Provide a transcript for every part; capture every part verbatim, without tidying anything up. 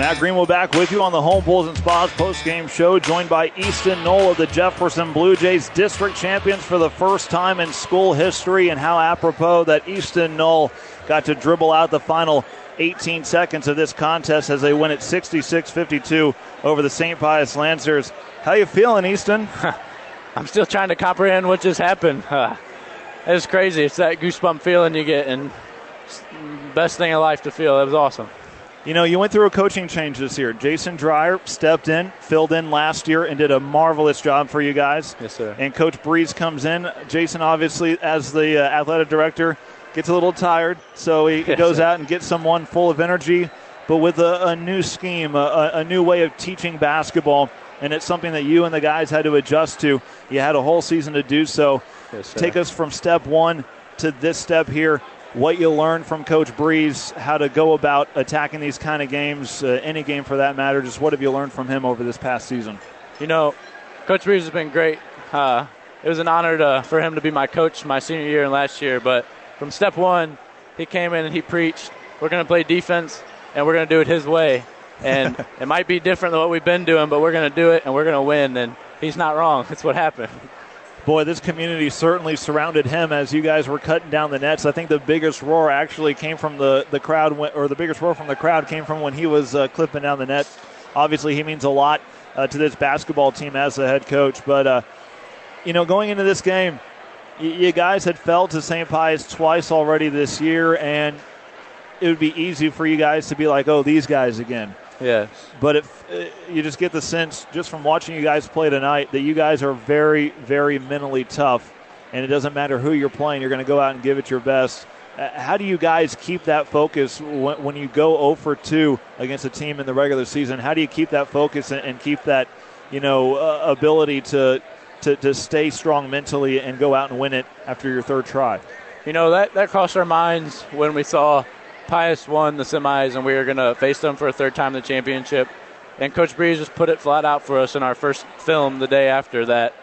Matt Greenwell back with you on the Home Pools and Spas post-game show, joined by Easton Knoll of the Jefferson Blue Jays, district champions for the first time in school history, and how apropos that Easton Knoll got to dribble out the final eighteen seconds of this contest as they win it sixty-six fifty-two over the Saint Pius Lancers. How you feeling, Easton? I'm still trying to comprehend what just happened. Uh, it's crazy. It's that goosebump feeling you get, and it's the best thing in life to feel. It was awesome. You know, you went through a coaching change this year. Jason Dreyer stepped in, filled in last year, and did a marvelous job for you guys. Yes, sir. And Coach Breeze comes in. Jason, obviously, as the uh, athletic director, gets a little tired, so he yes, goes sir. out and gets someone full of energy, but with a, a new scheme, a, a new way of teaching basketball, and it's something that you and the guys had to adjust to. You had a whole season to do so. Yes, sir. Take us from step one to this step here. What you learned from Coach Breeze, how to go about attacking these kind of games, uh, any game for that matter. Just what have you learned from him over this past season? You know, Coach Breeze has been great. Uh, it was an honor to, for him to be my coach my senior year and last year. But from step one, he came in and he preached, we're going to play defense, and we're going to do it his way. And it might be different than what we've been doing, but we're going to do it, and we're going to win. And he's not wrong. That's what happened. Boy, this community certainly surrounded him as you guys were cutting down the nets. I think the biggest roar actually came from the, the crowd, when, or the biggest roar from the crowd came from when he was uh, clipping down the net. Obviously, he means a lot uh, to this basketball team as the head coach. But, uh, you know, going into this game, y- you guys had fell to Saint Pius twice already this year, and it would be easy for you guys to be like, oh, these guys again. Yes. But if uh, you just get the sense, just from watching you guys play tonight, that you guys are very, very mentally tough, and it doesn't matter who you're playing, you're going to go out and give it your best. Uh, how do you guys keep that focus when, when you go oh for two against a team in the regular season? How do you keep that focus and, and keep that, you know, uh, ability to, to to stay strong mentally and go out and win it after your third try? You know, that, that crossed our minds when we saw Pius won the semis, and we were going to face them for a third time in the championship. And Coach Breeze just put it flat out for us in our first film the day after that.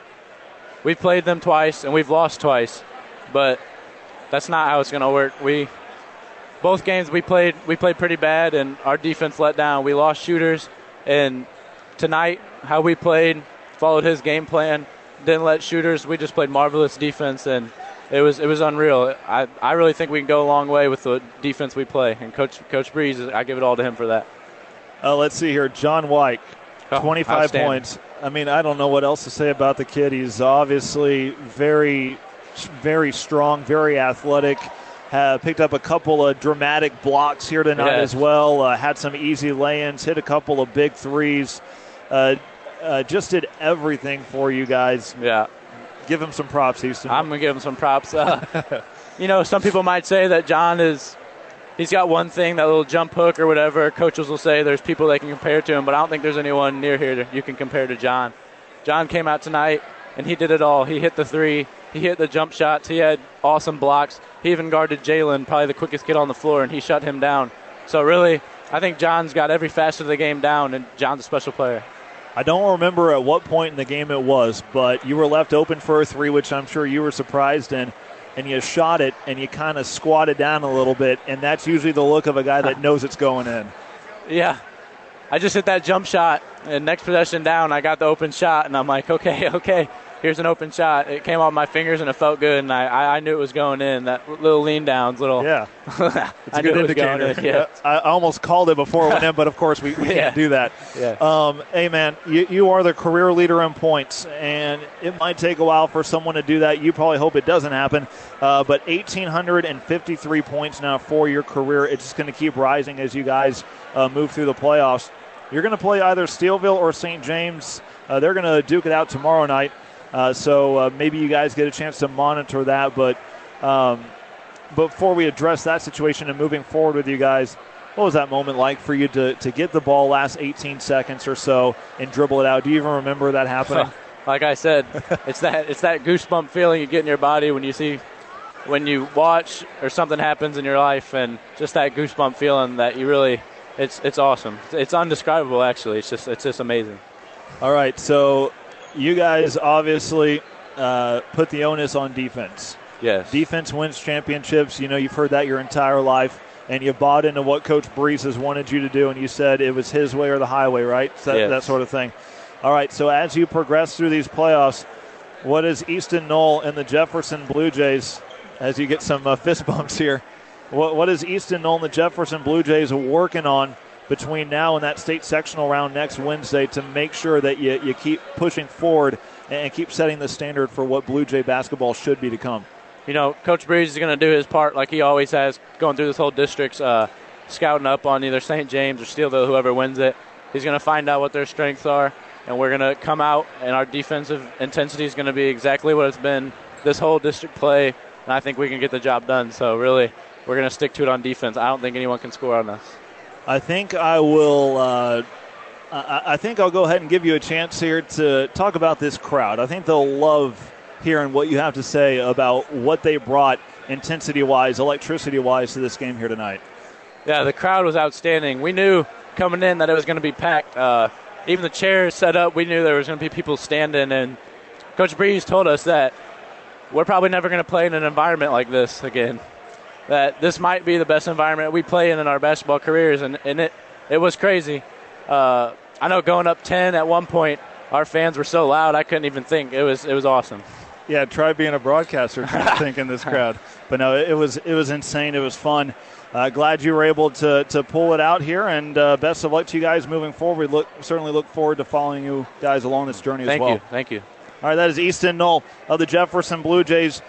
We've played them twice, and we've lost twice, but that's not how it's going to work. We both games we played we played pretty bad, and our defense let down. We lost shooters, and tonight how we played, followed his game plan, didn't let shooters. We just played marvelous defense, and It was it was unreal. I, I really think we can go a long way with the defense we play. And Coach Coach Breeze, I give it all to him for that. Uh, let's see here. John White, oh, twenty-five points. I mean, I don't know what else to say about the kid. He's obviously very, very strong, very athletic. Uh, picked up a couple of dramatic blocks here tonight yes. as well. Uh, had some easy lay-ins, hit a couple of big threes. Uh, uh, just did everything for you guys. Yeah. Give him some props, Houston. I'm going to give him some props. Uh, you know, some people might say that John is, he's got one thing, that little jump hook or whatever. Coaches will say there's people they can compare to him, but I don't think there's anyone near here that you can compare to John. John came out tonight, and he did it all. He hit the three. He hit the jump shots. He had awesome blocks. He even guarded Jalen, probably the quickest kid on the floor, and he shut him down. So really, I think John's got every facet of the game down, and John's a special player. I don't remember at what point in the game it was, but you were left open for a three, which I'm sure you were surprised in, and you shot it, and you kind of squatted down a little bit, and that's usually the look of a guy that knows it's going in. Yeah. I just hit that jump shot, and next possession down, I got the open shot, and I'm like, okay, okay, here's an open shot. It came off my fingers, and it felt good, and I, I knew it was going in. That little lean downs, little. Yeah. It's a good indicator. In, yeah. I almost called it before it went in, but of course we, we yeah. can't do that. Yeah. Um, hey, man, you, you are the career leader in points, and it might take a while for someone to do that. You probably hope it doesn't happen. Uh, but one thousand eight hundred fifty-three points now for your career. It's just going to keep rising as you guys uh, move through the playoffs. You're going to play either Steelville or Saint James. Uh, they're going to duke it out tomorrow night. Uh, so uh, maybe you guys get a chance to monitor that. But um, before we address that situation and moving forward with you guys, what was that moment like for you to, to get the ball last eighteen seconds or so and dribble it out? Do you even remember that happening? Like I said, it's that it's that goosebump feeling you get in your body when you see, when you watch or something happens in your life, and just that goosebump feeling that you really, it's it's awesome. It's undescribable, actually. It's just it's just amazing. All right, so you guys obviously uh, put the onus on defense. Yes. Defense wins championships. You know, you've heard that your entire life. and you bought into what Coach Breeze has wanted you to do, and you said it was his way or the highway, right? That, yes. that sort of thing. All right, so as you progress through these playoffs, what is Easton Knoll and the Jefferson Blue Jays, as you get some uh, fist bumps here, what, what is Easton Knoll and the Jefferson Blue Jays working on between now and that state sectional round next Wednesday to make sure that you, you keep pushing forward and keep setting the standard for what Blue Jay basketball should be to come? You know, Coach Breeze is going to do his part like he always has, going through this whole district's uh, scouting up on either Saint James or Steelville, whoever wins it. He's going to find out what their strengths are, and we're going to come out, and our defensive intensity is going to be exactly what it's been this whole district play, and I think we can get the job done. So, really, we're going to stick to it on defense. I don't think anyone can score on us. I think I will uh, – I, I think I'll go ahead and give you a chance here to talk about this crowd. I think they'll love hearing what you have to say about what they brought intensity-wise, electricity-wise to this game here tonight. Yeah, the crowd was outstanding. We knew coming in that it was going to be packed. Uh, even the chairs set up, we knew there was going to be people standing. And Coach Breeze told us that we're probably never going to play in an environment like this again, that this might be the best environment we play in in our basketball careers. And, and it, it was crazy. Uh, I know going up ten at one point, our fans were so loud I couldn't even think. It was it was awesome. Yeah, try being a broadcaster trying to think in this crowd. But no, it was it was insane. It was fun. Uh, glad you were able to to pull it out here, and uh, best of luck to you guys moving forward. We look certainly look forward to following you guys along this journey Thank as well. you. Thank you. All right, that is Easton Knoll of the Jefferson Blue Jays.